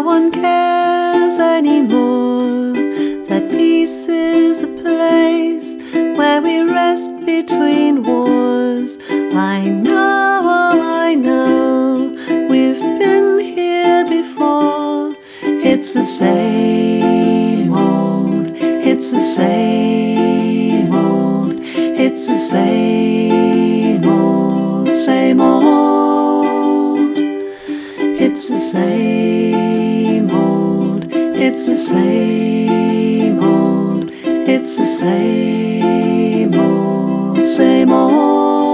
one cares anymore. That peace is a place where we rest between wars. I know, we've been here before. It's the same old, it's the same old, it's the same old, same old. It's the same old, it's the same old, it's the same old, same old.